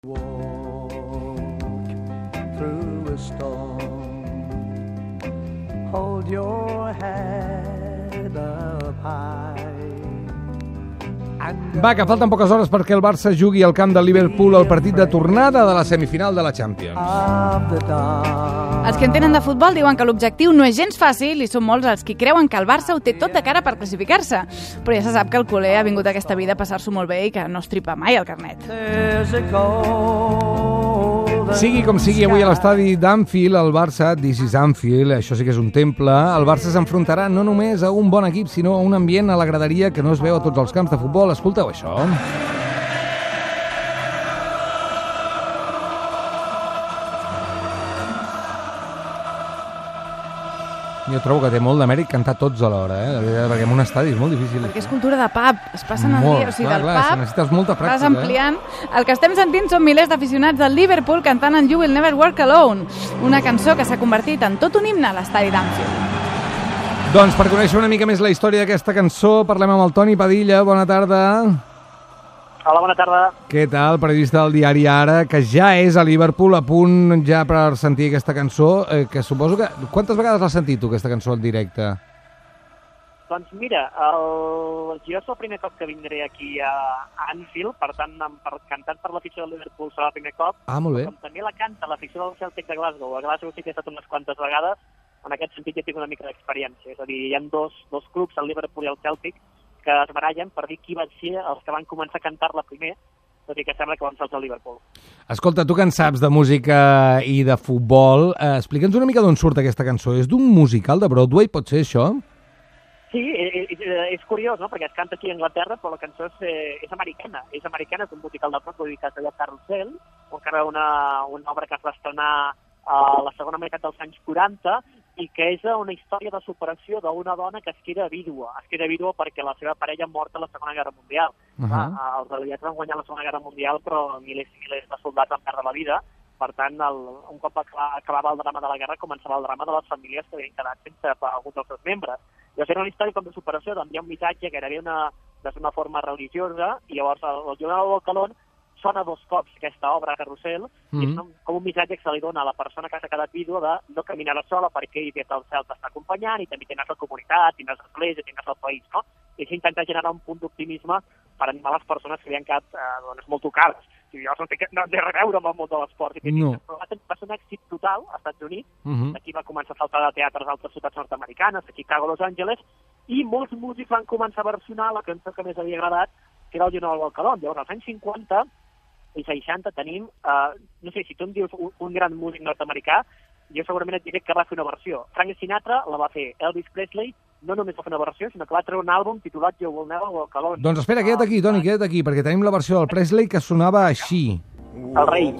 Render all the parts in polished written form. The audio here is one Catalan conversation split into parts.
Walk through a storm, hold your head up high. Va, que falten poques hores perquè el Barça jugui al camp de Liverpool el partit de tornada de la semifinal de la Champions. Els que entenen de futbol diuen que l'objectiu no és gens fàcil i són molts els qui creuen que el Barça ho té tot de cara per classificar-se. Però ja se sap que el culer ha vingut a aquesta vida a passar-s'ho molt bé i que no es tripa mai el carnet. Sigui com sigui, avui a l'estadi d'Anfield, el Barça, This is Anfield, això sí que és un temple, el Barça s'enfrontarà no només a un bon equip, sinó a un ambient a la graderia que no es veu a tots els camps de futbol. Escolteu això. Jo trobo que té molt de mèrit cantar tots alhora, perquè en un estadi és molt difícil. Perquè és cultura de pub, es passen el dia, o sigui, del pub necessites molta pràctica, vas ampliant. El que estem sentint són milers d'aficionats del Liverpool cantant en You Will Never Walk Alone, una cançó que s'ha convertit en tot un himne a l'estadi d'Anfield. Doncs per conèixer una mica més la història d'aquesta cançó, parlem amb el Toni Padilla. Bona tarda. Hola, bona tarda. Què tal, periodista del diari Ara, que ja és a Liverpool, a punt ja per sentir aquesta cançó, que suposo que... Quantes vegades l'has sentit tu, aquesta cançó, en directe? Doncs mira, jo és el primer cop que vindré aquí a Anfield, per tant, cantat per l'afició del Liverpool serà el primer cop. Ah, molt bé. Com també la canta l'afició del Celtic de Glasgow. A Glasgow sí que he estat unes quantes vegades, en aquest sentit ja tinc una mica d'experiència. És a dir, hi ha dos clubs, el Liverpool i el Celtic, que es barallen per dir qui van ser els que van començar a cantar-la primer, tot i que sembla que van ser els del Liverpool. Escolta, tu que en saps de música i de futbol, explica'ns una mica d'on surt aquesta cançó. És d'un musical de Broadway, pot ser això? Sí, és curiós, no?, perquè es canta aquí a Anglaterra, però la cançó és americana. És americana, és un musical de Broadway que es deia Carousel, encara una obra que es va estrenar a la segona meitat dels anys 40, i que és una història de superació d'una dona que es queda vídua. Es queda vídua perquè la seva parella ha mort a la Segona Guerra Mundial. Els aliats van guanyar la Segona Guerra Mundial, però milers i milers de soldats van perdre la vida. Per tant, un cop acabava el drama de la guerra, començava el drama de les famílies que havien quedat sense alguns dels seus membres. Llavors era una història com de superació, d'enviar un missatge gairebé d'una forma religiosa, i llavors el Journal del Calón sona dos cops aquesta obra, Carrusel, i és com un missatge que se li dona a la persona que s'ha quedat vídua de no caminar sola perquè ell des del cel t'està acompanyant i també tindràs la comunitat, tindràs l'església, tindràs el país, no? I això intenta generar un punt d'optimisme per animar les persones que havien quedat molt tocades. I llavors no té res a veure amb el món de l'esport. No. Va ser un èxit total als Estats Units, aquí va començar a saltar de teatres a altres ciutats nord-americanes, a Chicago, Los Angeles, i molts músics van començar a versionar la cançó que més havia agradat, que era el Journal del Calón. Llavors, als anys 50 i 60 tenim, no sé, si tu em dius un gran músic nord-americà, jo segurament et diré que va fer una versió. Frank Sinatra la va fer. Elvis Presley no només va fer una versió, sinó que va treure un àlbum titulat You Will Never Walk Alone. Doncs espera, queda't aquí, Toni, queda't aquí, perquè tenim la versió del Presley que sonava així. El rei.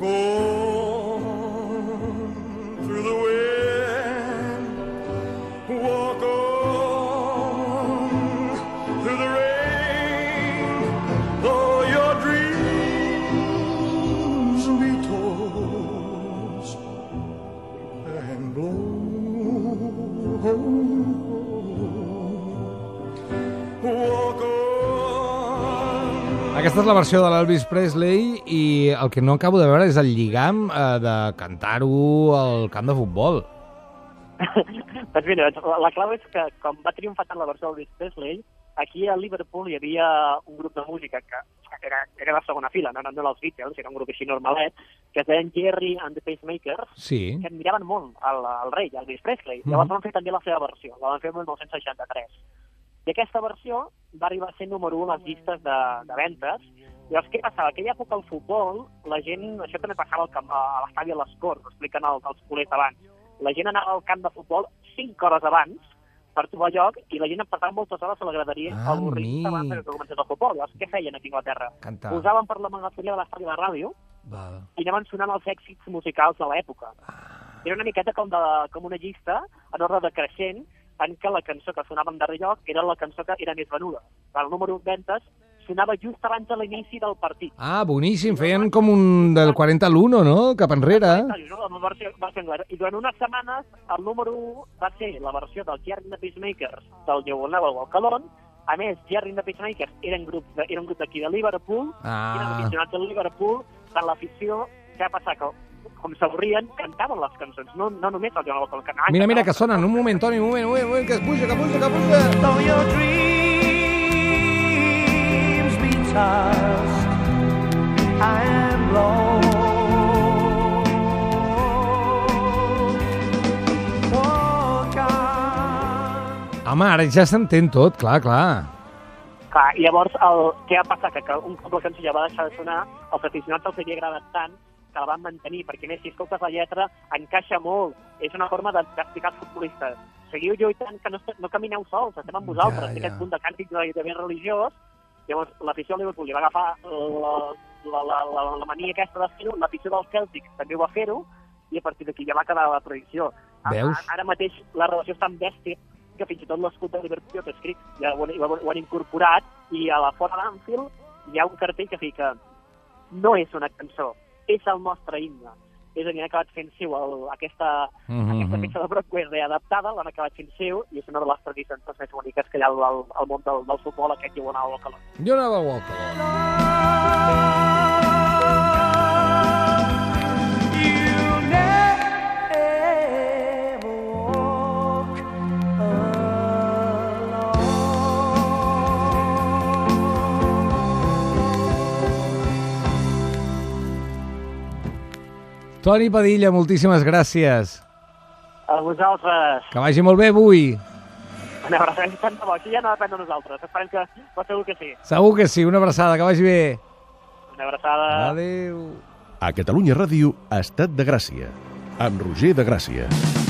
Aquesta és la versió de l'Elvis Presley i el que no acabo de veure és el lligam de cantar-ho al camp de futbol. Doncs mira, la clau és que com va triomfar tant la versió d'Elvis Presley, aquí a Liverpool hi havia un grup de música que era la segona fila, no els Beatles, era un grup així normalet, que es deien Jerry and the Pacemakers, que admiraven molt el rei, Elvis Presley. Llavors van fer també la seva versió, la van fer el 1963. I aquesta versió va arribar a ser número 1 a les llistes de ventes. Llavors, què passava? Aquella època al futbol, la gent, això també passava a l'estadi a les Corts, ho expliquen els culers abans. La gent anava al camp de futbol 5 hores abans per trobar lloc i la gent passava moltes hores a la graderia avorrits abans que comencés el futbol. Llavors, què feien aquí a Anglaterra? Posaven per la megafonia de l'estadi de ràdio i anaven sonant els èxits musicals de l'època. Era una miqueta com una llista en ordre decreixent en què la cançó que sonava en darrer lloc era la cançó que era més venuda. El número 1 ventes sonava just abans de l'inici del partit. Ah, boníssim. Feien com un del 40 a l'1, no? Cap enrere. I durant unes setmanes el número 1 va ser la versió del Jerry and the Pacemakers del You Will Never Walk Alone. A més, Jerry and the Pacemakers era un grup d'aquí de Liverpool, eren aficionats del Liverpool, tant l'afició, què va passar? Que com s'avorrien, cantaven les cançons, no només el Joan Alcón cantaven. Mira, que sonen. Un moment, Toni, un moment, que puja. Though your dreams be tossed, I am lost. Walk on. Home, ara ja s'entén tot, clar. Clar, i llavors què va passar? Que un cop la cançó ja va deixar de sonar, els aficionats els havia agradat tant que la van mantenir, perquè més, si escoltes la lletra, encaixa molt. És una forma d'explicar als futbolistes. Seguiu lluitant, que no camineu sols, estem amb vosaltres. Té aquest punt de càntic de ben religiós. Llavors, l'afició del Liverpool li va agafar la mania aquesta de fer-ho, l'afició del Celtic també ho va fer-ho, i a partir d'aquí ja va quedar la tradició. Veus? Ara mateix la relació és tan bèstia que fins i tot l'escut de Liverpool jo t'he escrit, ja ho han incorporat, i a la fora d'Anfield hi ha un cartell que fica no és una cançó, és el nostre himne. És a dir, han acabat fent seu aquesta peça de Broadway readaptada, l'han acabat fent seu, i és una de les tradicions més boniques que hi ha al món del futbol, aquest You Wanna Walk Alone. You Wanna Walk Alone. You never walk Toni Padilla, moltíssimes gràcies. A vosaltres. Que vagi molt bé avui. Una abraçada, tant de bo. Aquí ja no depèn de nosaltres. Esperem que segur que sí. Segur que sí, una abraçada, que vagi bé. Una abraçada. Adéu. A Catalunya Ràdio, Estat de Gràcia, amb Roger de Gràcia.